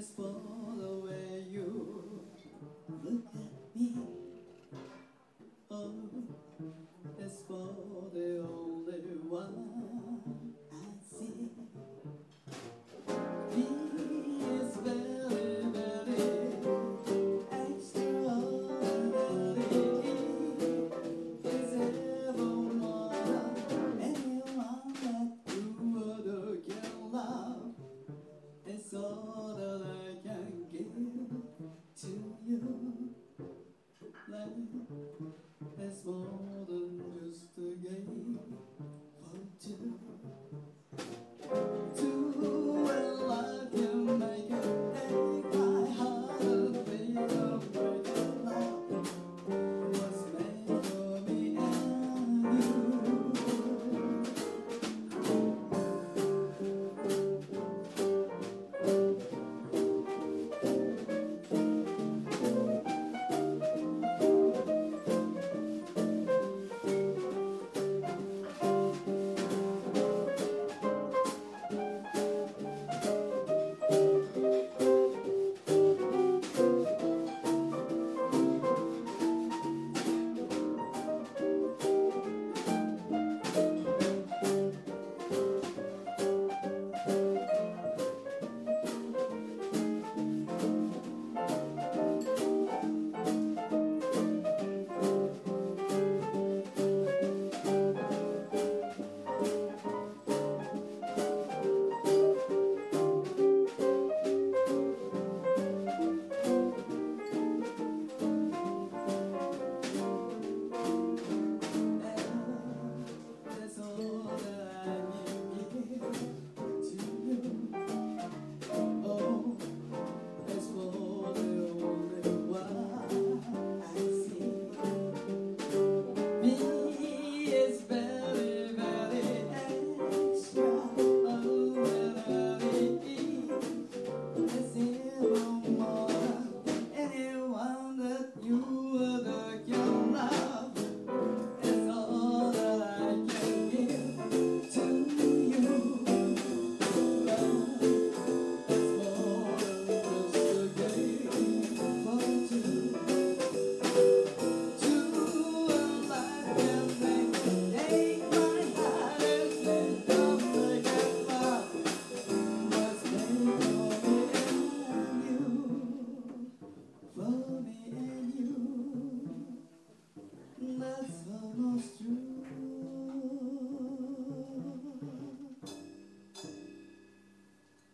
As for the way you look at me, oh, as for the only one I see. He is very, very extraordinary. Is everyone, anyone that you would can love? It's all that I can give to you. Life is more than just a game for two. Two and life can make it take my heart and feel a breaking love was made for me and you. For me and you, that's almost true.